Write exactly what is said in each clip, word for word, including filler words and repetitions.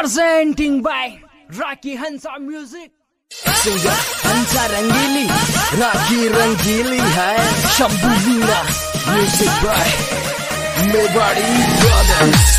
presenting by Rocky Hansa Music. Singer Hansa Rangeeli, Rocky रंगीली है, Shambhu Meera, Music by Mewari Brothers.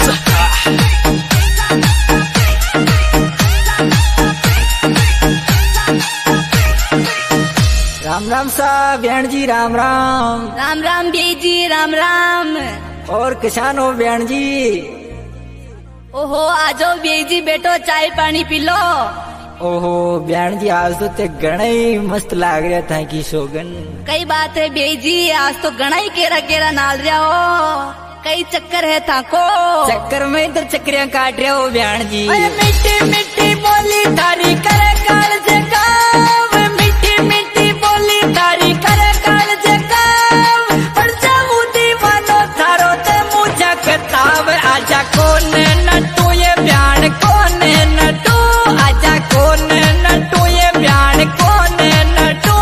Ram Ram सा बहन जी, राम राम राम राम बेई जी, राम राम। और किसान हो बहन जी? ओहो आ जाओ बेई जी, बैठो चाय पानी पी लो। ओहो बहन जी, आज तो ते घना ही मस्त लाग रहा था कि सोगन। कई बात है बेई जी, आज तो घना ही केरा केरा नाल रहा हो। कई चक्कर है थाको, चक्कर में इधर चक्रियां काट रहे हो बहन जी। मिट्टी मिट्टी बोली तारी करे काल से काम, मिट्टी मिट्टी बोली तारी करे काल से काम। पर जाऊ दीवानो थारो ते मुझा किताब, आजा कौन नटू ये बयान कौन नटू, आजा कौन नटू ये बयान कौन नटू।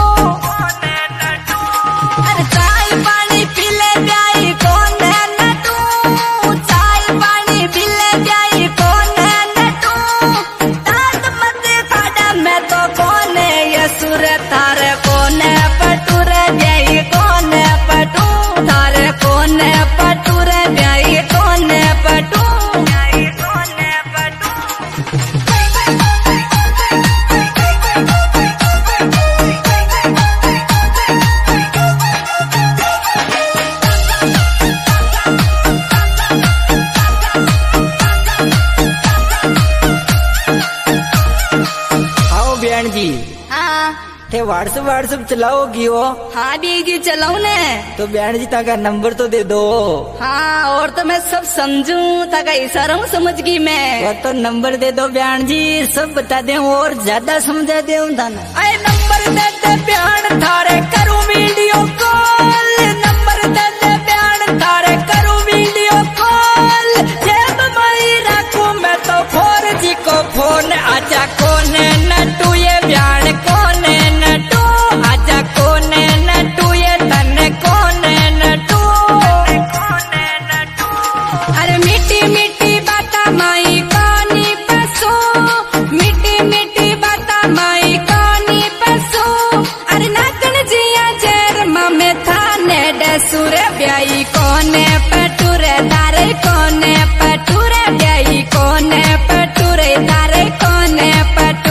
अरे चाय पानी पी ले जाई कौन नटू, चाय पानी पी ले जाई कौन नटू। दांत मत खाड़ा मैं तो कौन ये सुर थारे कौन पटूर जाई कौन पटू, थारे कौन पटूर जाई कौन पटू। आओ बहन जी, हाँ थे व्हाट्सएप व्हाट्सएप चलाओगी हो? हाँ बीजी चलाऊ ने। तो बहन जी ताका नंबर तो दे दो। हाँ और तो मैं सब समझू, ताका इशारा हूँ समझ गई मैं। वो तो नंबर दे दो बहन जी, सब बता दे और ज्यादा समझा दे दाना। अरे नंबर दे दे बयान थारे करूँ वीडियो कॉल, नंबर दे दे बयान थारे करूँ वीडियो कॉल। जेब में रखूँ मैं तो फोर जी को फोन, आजा कौन नटू ये बयान कौन नटू, आजा कौन नटू ये तन कौन नटू। अरे मीठी मीठी बाता माई कानी पसो, मीठी मीठी बाता माई कानी पसो। अरे नाकन जिया जेर मामे थाने डसुरे ब्याई कोने पटूरे तारे कोने पटूरे ब्याई कोने पटूरे तारे कोने पटू।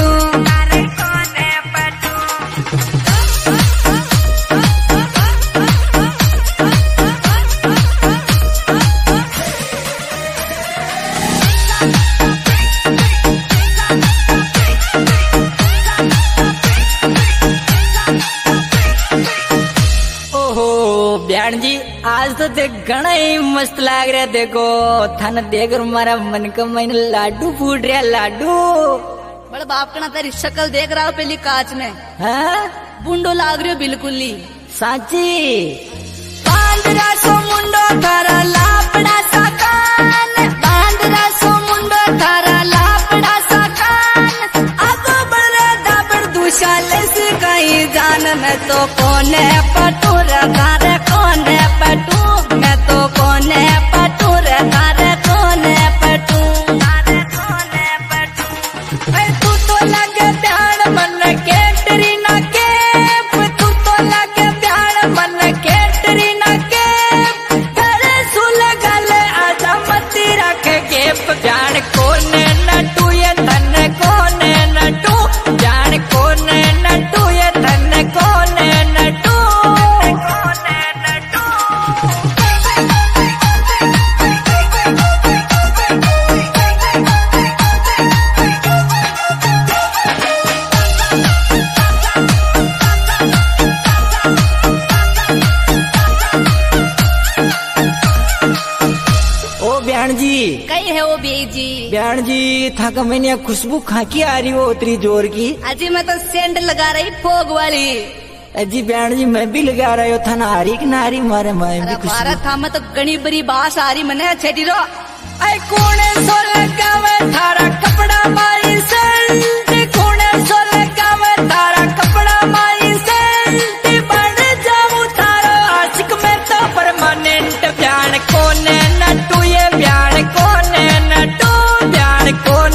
बहन जी आज तो देख घना ही मस्त लाग रहा, देखो थाना देख और हमारा मन का मन लाडू फूट रहा लाडू। बड़े बाप का ना तेरी शक्ल देख रहा हो पहली कांच में, हाँ बुंडो लाग रही हो बिल्कुल ही साची। बांदरा सो मुंडो थारा लापड़ा सा कान, बांदरा सो मुंडो थारा लापड़ा सा कान। आगो बड़े दाबड़ दुशाल से कहीं जान, मैं तो कोने पटूर थारे कोने पटू, मैं तो कोने पटूर थारे कोने पटू। तू तो लगे ध्यान मन केटरी ना केप, तू तो लगे ध्यान मन केटरी ना केप। गले सुल गले आजा मती रख गेप, जान कोने नटू ये तन कोने नटू, जान कोने नटू ये तन कोने नटू। ओ बहन जी, कई है वो बेई जी? बहन जी थाका मैंने खुशबू खाकी आ रही हो उतरी जोर की। अजी मैं तो सेंट लगा रही फोग वाली। अजी बहन जी मैं भी लगा रहा हूँ, थाना हारी की नारी मारे मैं भी खुशबू। भारत था मैं तो गणी बड़ी बास आ रही मने छेटी रो। ऐ कोने सो लगावे थारा कपड़ा माई सेंट, कोने सो लगावे थारा कपड़ा माई सेंट। बढ़ जाऊं थारो आशिक में तो परमानेंट, बयान कोने नटू ये बयान कोने नटू, बयान कोने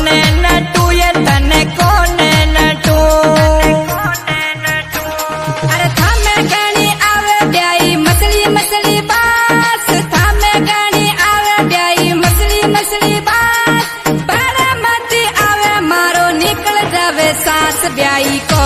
जाई को